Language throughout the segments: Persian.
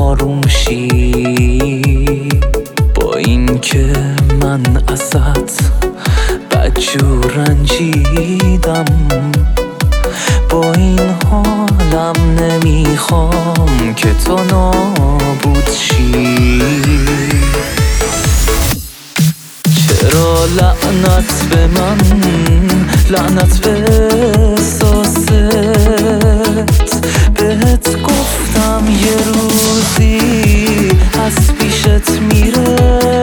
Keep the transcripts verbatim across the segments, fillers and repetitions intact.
آروم شی. با این که من ازت بدجور رنجیدم، با این حالم نمیخوام که تو نابود شی. چرا لعنت به من، لعنت به احساست؟ بهت گفتم یه روزی از پیشت میره،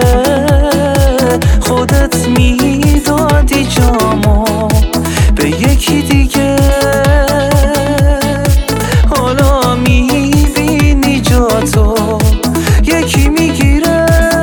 خودت میدادی جامو به یکی دیگه. حالا میبینی جاتو یکی میگیره.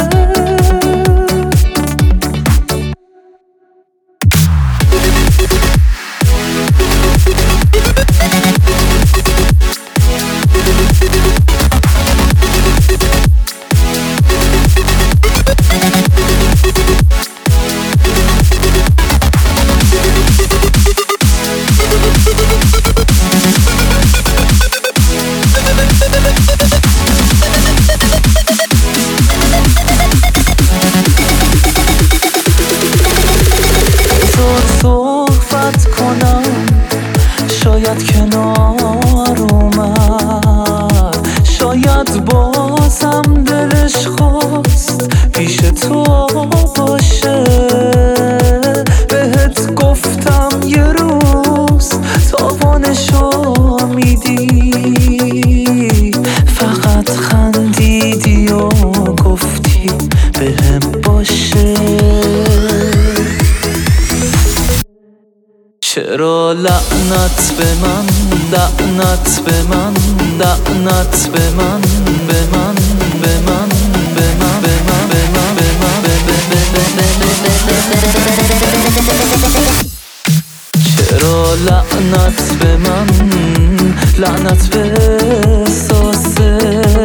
صحبت کنم شاید کنار اومد، شاید بازم دلش خواست پیش تو باشه. بهت گفتم یه روز تاوانشو میدی، فقط خندیدی و گفتی بهم باشه. چرا لعنت به من، لعنت به من، لعنت به من، به من، به من، به من، به من، به من، به من، به من. چرا لعنت به من، لعنت به احساست؟